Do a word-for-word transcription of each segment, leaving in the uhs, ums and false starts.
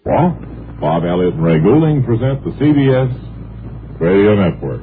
Well, Bob Elliott and Ray Goulding present the C B S Radio Network.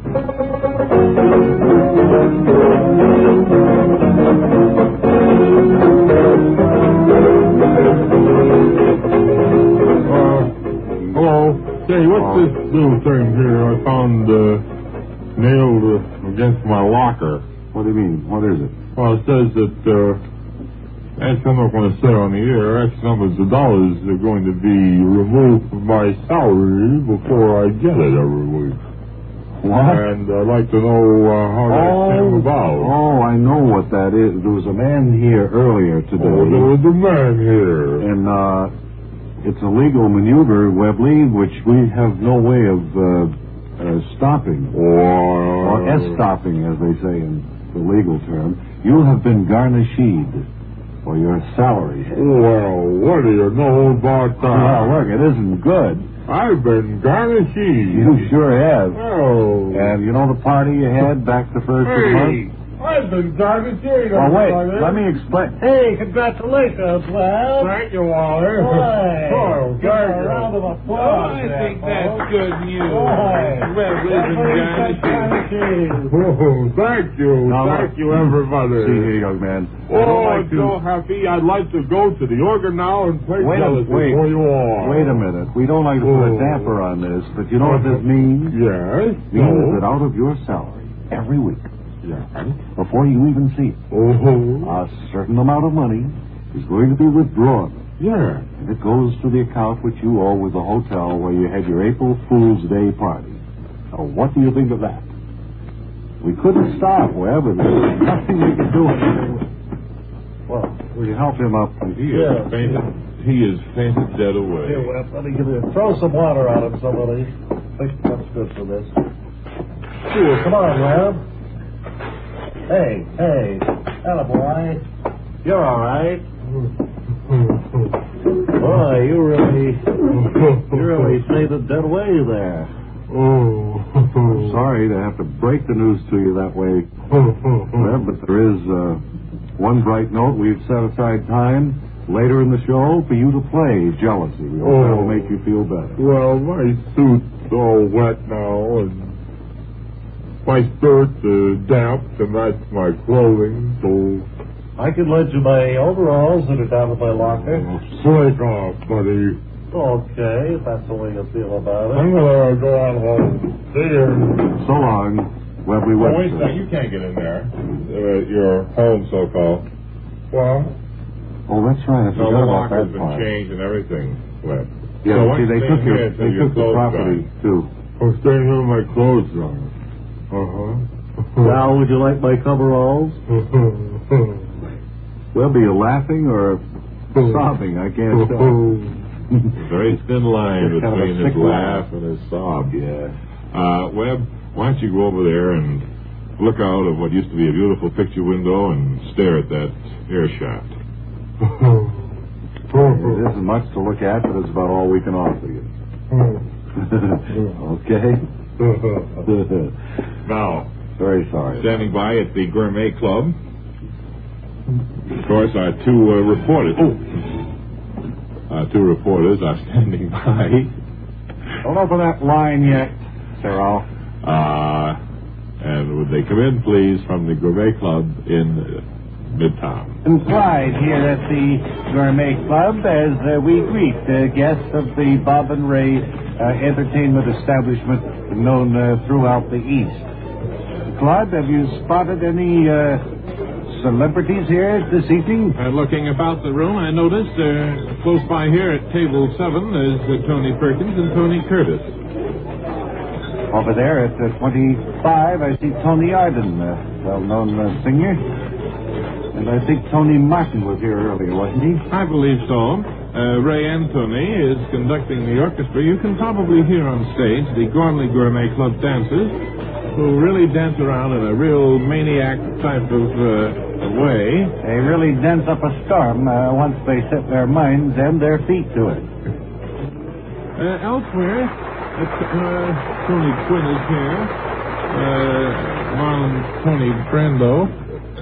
Uh, hello. Say, what's uh, this little thing here I found uh, nailed uh, against my locker? What do you mean? What is it? Well, it says that, uh, X, I'm not going to say on the air, X numbers of dollars are going to be removed from my salary before I get it every week. What? And I'd like to know uh, how that oh, came about. Oh, I know what that is. There was a man here earlier today. Oh, there was a man here. And, uh, it's a legal maneuver, Webley, which we have no way of, uh, uh stopping. Or... Or S-stopping, as they say in the legal term. You have been garnished for your salary. Well, what do you know about that? Well, look, it isn't good. I've been garnished. You sure have. Oh. And you know the party you had back the first hey, of the month? I've been garnished. Well, wait, let me explain. Hey, congratulations, Webb. Thank you, Waller. Boy, oh, give thank a you. round of applause. I there, think that's folks. good news. Boy. Well, we've been garnishing. Oh, thank you. Now, thank you, everybody. See here, young man. Oh, I don't like I'm to... so happy. I'd like to go to the organ now and play Wait a, jealous wait, before you all. wait a minute. We don't like to put a Oh. damper on this, but you know what this means? Yes. It means No. that out of your salary, every week, Yes. before you even see it, Oh. a certain amount of money is going to be withdrawn. Yeah. And it goes to the account which you owe with the hotel where you had your April Fool's Day party. Now, what do you think of that? We couldn't stop Webb, and there's nothing we could do. Well, will you help him up? He Yeah. is fainted. He is fainted dead away. Here, Webb, let me give you... Throw some water on him, somebody. I think that's good for this. Sure, come on, Webb. Hey, hey. Attaboy. You're all right. Boy, you really... You really fainted dead away there. Oh. I'm sorry to have to break the news to you that way, Webb, but there is uh, one bright note. We've set aside time later in the show for you to play Jealousy. We hope Oh. that'll make you feel better. Well, my suit's all wet now, and my skirt's uh, damp to match my clothing, so... I can lend you my overalls that are down in my locker. Oh, break off, buddy. Okay, if that's the way you feel about it. I'm gonna go on home. See you. So long, Webley Oh, wait a Webster. second. You can't get in there. Uh, your home, so-called. Well, Oh, that's right. I no, forgot the about locker's that been part. changed and everything. Well, Yeah, so see, they took your, here they took the property, too. I'm staying here with my clothes on. Uh-huh. Now, would you like my coveralls? Webby, you laughing or sobbing? I can't tell. Very thin line It's kind of a between his sick laugh. laugh and his sob. Yeah. Uh, Webb, why don't you go over there and look out of what used to be a beautiful picture window and stare at that air shaft. It isn't much to look at, but it's about all we can offer you. Okay? Now, Very sorry. standing by at the Gourmet Club, of course, our two uh, reporters. Oh, our two reporters are standing by. Don't open that line yet, Cyril. Uh, and would they come in, please, from the Gourmet Club in uh, Midtown? And Clyde here at the Gourmet Club as uh, we greet uh, guests of the Bob and Ray uh, entertainment establishment known uh, throughout the East. Claude, have you spotted any uh, celebrities here this evening? Uh, looking about the room, I noticed uh, close by here at table seven is uh, Tony Perkins and Tony Curtis. Over there at uh, twenty-five, I see Tony Arden, a well-known uh, singer. And I think Tony Martin was here earlier, wasn't he? I believe so. Uh, Ray Anthony is conducting the orchestra. You can probably hear on stage the Gormley Gourmet Club dancers, who really dance around in a real maniac type of uh, way. They really dance up a storm uh, once they set their minds and their feet to it. Uh, elsewhere, uh, uh, Tony Quinn is here. Uh, Marlon Tony Brando.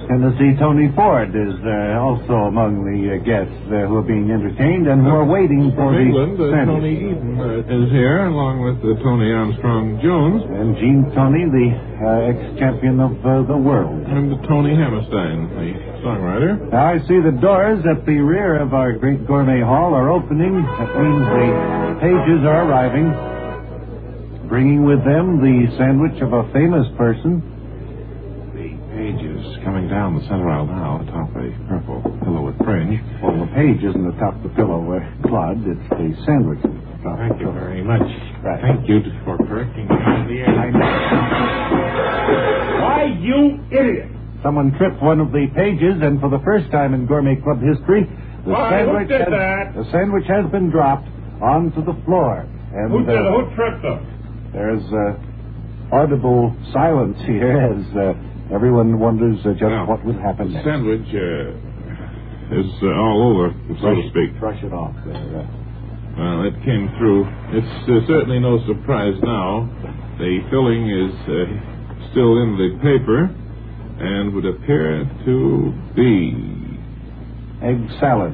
Tennessee Tony Ford is uh, also among the uh, guests uh, who are being entertained and who are waiting for From the England, uh, sandwich. Tony Eden uh, is here, along with uh, Tony Armstrong Jones. And Gene Tony, the uh, ex-champion of uh, the world. And Tony Hammerstein, the songwriter. Now, I see the doors at the rear of our great gourmet hall are opening. That means the pages are arriving, bringing with them the sandwich of a famous person. Page is coming down the center aisle now, atop a purple pillow with fringe. Well, the page isn't atop the pillow, uh, Claude. It's the sandwich. Thank you very much. Right. Thank you for correcting me on the air. I know. Why, you idiot! Someone tripped one of the pages, and for the first time in Gourmet Club history, the Why, who sandwich did has, that? the sandwich has been dropped onto the floor. And Who did it? uh, Who tripped them? there's uh, audible silence here as uh, everyone wonders uh, just Now, what will happen The next. sandwich uh, is uh, all over, so to speak. Brush it off there. Uh, Well, it came through. It's uh, certainly no surprise now. The filling is uh, still in the paper and would appear to be egg salad.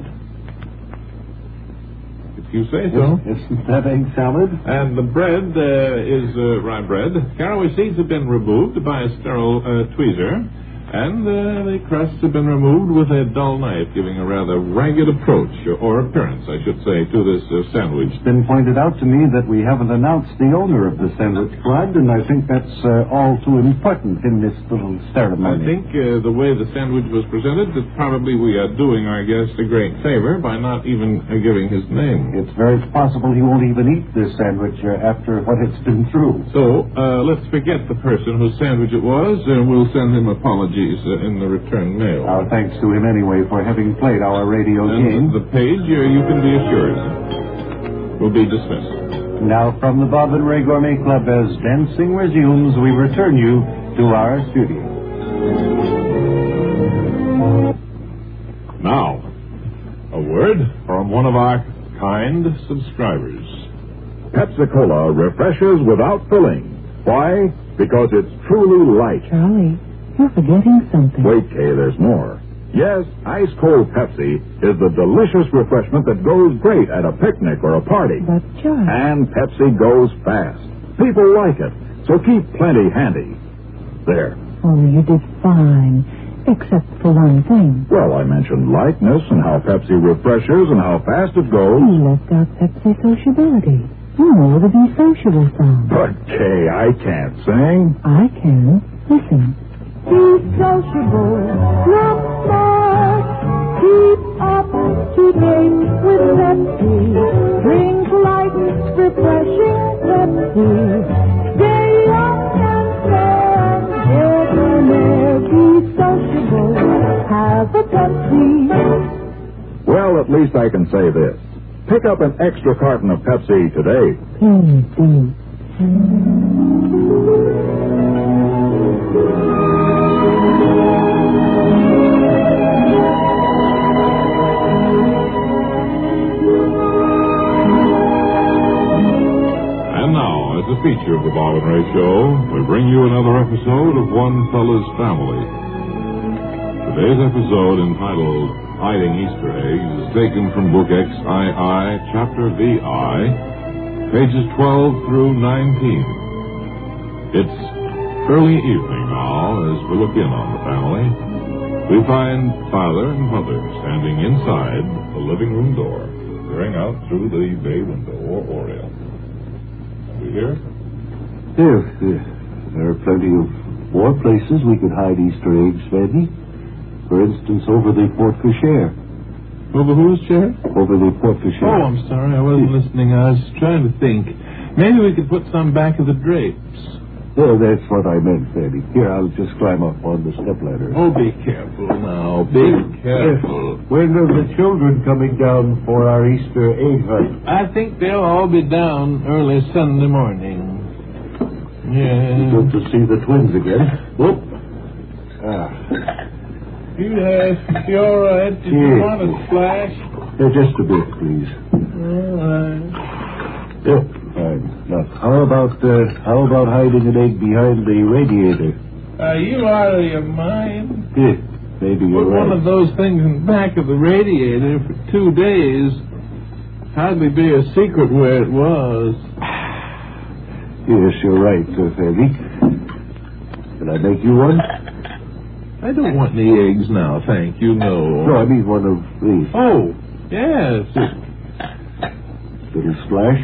if you say so. Isn't that egg salad? And the bread uh, is uh, rye bread. Caraway seeds have been removed by a sterile uh, tweezer, and uh, the crusts have been removed with a dull knife, giving a rather ragged approach, or, or appearance, I should say, to this uh, sandwich. It's been pointed out to me that we haven't announced the owner of the sandwich, Claude, and I think that's uh, all too important in this little I ceremony. think uh, the way the sandwich was presented, that probably we are doing our guest a great favor by not even uh, giving his name. It's very possible he won't even eat this sandwich uh, after what it's been through. So, uh, let's forget the person whose sandwich it was, and we'll send him apologies uh, in the return mail. Our thanks to him anyway for having played our radio game. And the page, uh, you can be assured, will be dismissed. Now, from the Bob and Ray Gourmet Club, as dancing resumes, we return you to our studio. Now, a word from one of our kind subscribers. Pepsi-Cola refreshes without filling. Why? Because it's truly light. Charlie, you're forgetting something. Wait, Kay, there's more. Yes, ice-cold Pepsi is the delicious refreshment that goes great at a picnic or a party. But, Charlie... And Pepsi goes fast. People like it, so keep plenty handy. There. Oh, you did fine. Except for one thing. Well, I mentioned lightness and how Pepsi refreshes and how fast it goes. You left out Pepsi sociability. You know the Be Sociable song. But, Kay, I can't sing. I can. Listen. Be sociable, not smart. Keep up to date with Pepsi. Drink light, refreshing Pepsi. Stay young and fair. Get in there. Be sociable. Have a Pepsi. Well, at least I can say this. Pick up an extra carton of Pepsi today. Please do. And now, as a feature of the Bob and Ray Show, we bring you another episode of One Fella's Family. Today's episode, entitled Hiding Easter Eggs, is taken from Book X I I, Chapter V I, pages twelve through nineteen. It's early evening now as we look in on the family. We find Father and Mother standing inside the living room door, peering out through the bay window or oriel. Are we here? Here, here. There are plenty of more places we could hide Easter eggs, Fanny. For instance, over the porte cochere. Over whose chair? Over the porte cochere. Oh, I'm sorry. I wasn't listening. I was trying to think. Maybe we could put some back of the drapes. Oh, that's what I meant, Fanny. Here, I'll just climb up on the stepladder. Oh, be careful now. Be careful. When are the children coming down for our Easter egg hunt? I think they'll all be down early Sunday morning. Yeah. Good to see the twins again. Whoop. Ah. You, uh, you all right? Did you Yeah. want a splash? Yeah, just a bit, please. All right. Yeah, fine. Now, how about uh, how about hiding an egg behind the radiator? Are you out of your mind? Yeah. maybe you're Put right. one of those things in the back of the radiator for two days. Hardly be a secret where it was. Yes, you're right, uh, Fanny. Can I make you one? I don't want any eggs now, thank you, no. No, I mean one of these. Oh, yes. Little splash.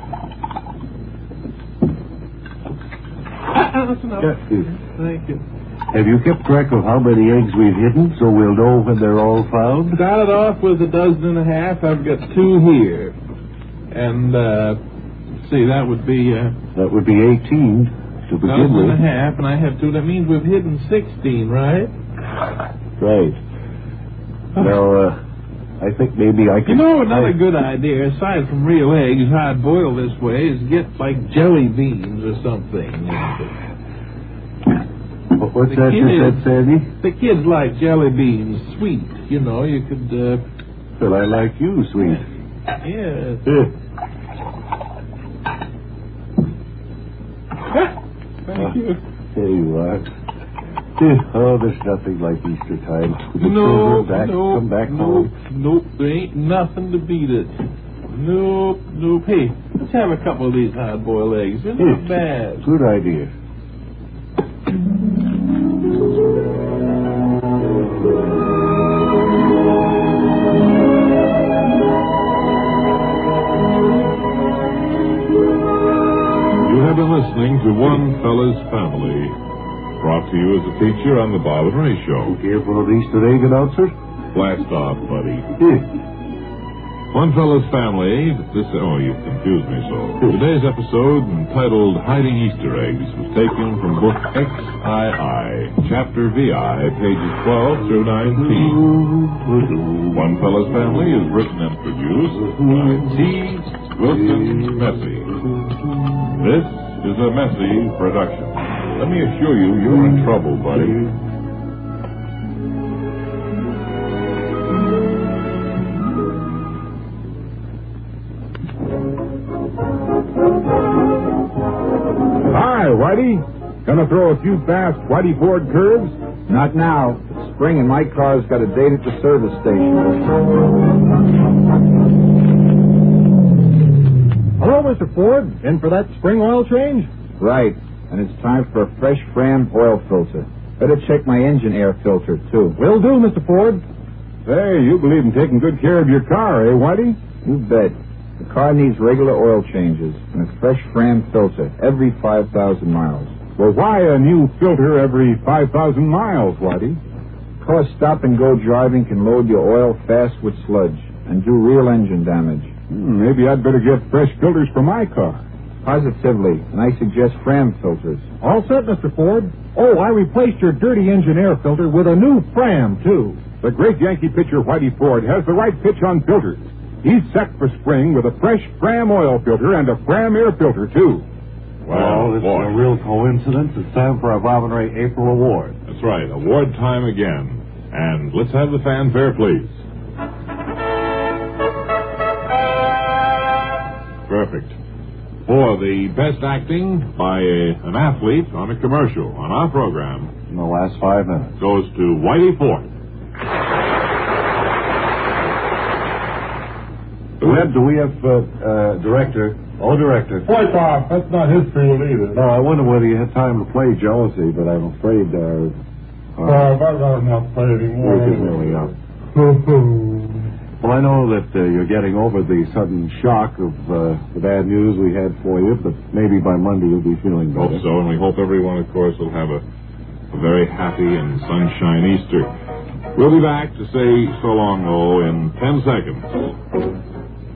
That's enough. Yeah. Thank you. Have you kept track of how many eggs we've hidden so we'll know when they're all found? Started off with a dozen and a half. I've got two here. And, uh, see, that would be, uh... That would be eighteen to begin dozen with. and a half, and I have two. That means we've hidden sixteen, right? Right. Now, uh, I think maybe I You can... know, another I... good idea, aside from real eggs, hard boiled this way, is get, like, jelly beans or something. What- What's The that you kid- said, Sandy? The kids like jelly beans, sweet. You know, you could, uh... Well, I like you, sweet. Yeah. Thank you. There you are. Oh, there's nothing like Easter time. With the No, children back, no, come back nope, home. nope, there ain't nothing to beat it. Nope, nope. Hey, let's have a couple of these hard-boiled eggs. They're not Yes. bad. Good idea. You have been listening to One Fella's Family, brought to you as a feature on the Bob and Ray Show. Here for an Easter egg announcer? Blast off, buddy. Here. One Fella's Family, this, oh, you've confused me so. Today's episode, entitled Hiding Easter Eggs, was taken from book X I I, Chapter V I, pages twelve through nineteen. One Fella's Family is written and produced by T. Wilson Messy. This is a Messy production. Let me assure you, you're in trouble, buddy. Hi, Whitey. Gonna throw a few fast Whitey Ford curves? Not now. It's spring and my car's got a date at the service station. Hello, Mister Ford. In for that spring oil change? Right. And it's time for a fresh Fram oil filter. Better check my engine air filter, too. Will do, Mister Ford. Hey, you believe in taking good care of your car, eh, Whitey? You bet. The car needs regular oil changes and a fresh Fram filter every five thousand miles. Well, why a new filter every five thousand miles, Whitey? Because stop-and-go driving can load your oil fast with sludge and do real engine damage. Hmm, maybe I'd better get fresh filters for my car. Positively, and I suggest Fram filters. All set, Mister Ford. Oh, I replaced your dirty engine air filter with a new Fram, too. The great Yankee pitcher Whitey Ford has the right pitch on filters. He's set for spring with a fresh Fram oil filter and a Fram air filter, too. Well, this is a real coincidence. It's time for our Bob and Ray April Award. That's right, award time again. And let's have the fanfare, please. Perfect. For the best acting by a, an athlete on a commercial on our program In the last five minutes. goes to Whitey Ford. Webb, do we have uh, uh, director? Oh, director. Boy, Bob, that's not his field either. No, I wonder whether you had time to play Jealousy, but I'm afraid uh, uh, I've got enough play anymore. work is nearly up. Well, I know that uh, you're getting over the sudden shock of uh, the bad news we had for you, but maybe by Monday you'll be feeling Hope better. so, and we hope everyone, of course, will have a, a very happy and sunshine Easter. We'll be back to say so long, though, in ten seconds.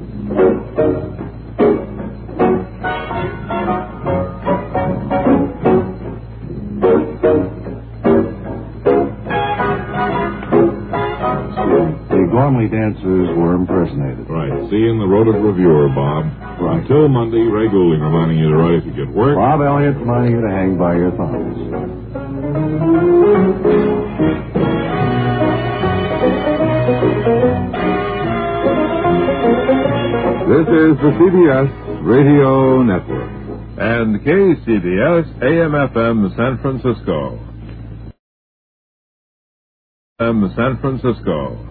The Gormley dancers were impersonated. Right. See you in the Rhoda Reviewer, Bob. Right. Until Monday, Ray Goulding reminding you to write if you get work. Bob Elliott reminding you to hang by your thumbs. This is the C B S Radio Network and K C B S A M F M San Francisco. San Francisco.